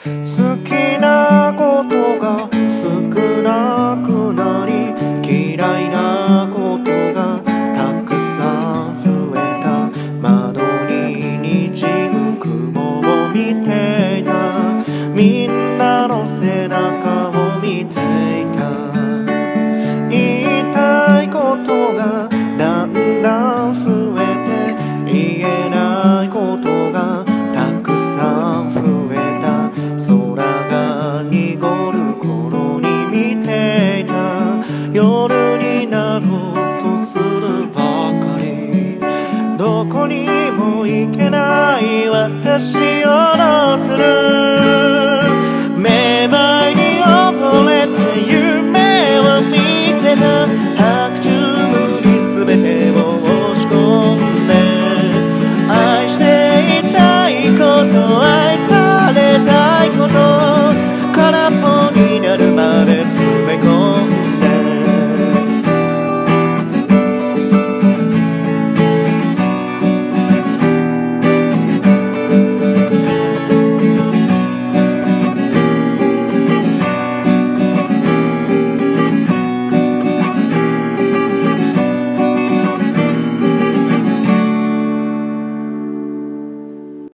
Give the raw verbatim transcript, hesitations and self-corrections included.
好きなことが少なくなり、嫌いなことがたくさん増えた。窓ににじむ雲を見ていた。みんなの背中を見ていた。言いたいことがだんだん増えて、言えないことがたくさん増えた。空が濁る頃に見ていた。夜になろうとするばかり、どこにも行けない私を